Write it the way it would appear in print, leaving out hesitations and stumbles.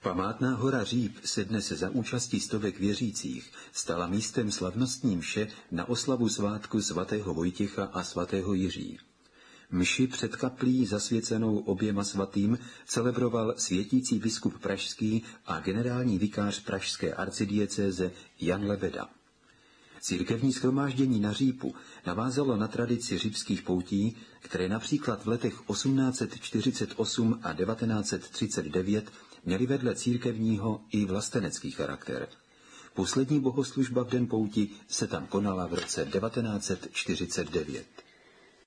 Památná hora Říp se dnes za účasti stovek věřících stala místem slavnostní mše na oslavu svátku svatého Vojtěcha a svatého Jiří. Mši před kaplí zasvěcenou oběma svatým celebroval světící biskup pražský a generální vikář pražské arcidiecéze Jan Lebeda. Církevní shromáždění na Řípu navázalo na tradici řípských poutí, které například v letech 1848 a 1939 měly vedle církevního i vlastenecký charakter. Poslední bohoslužba v den pouti se tam konala v roce 1949.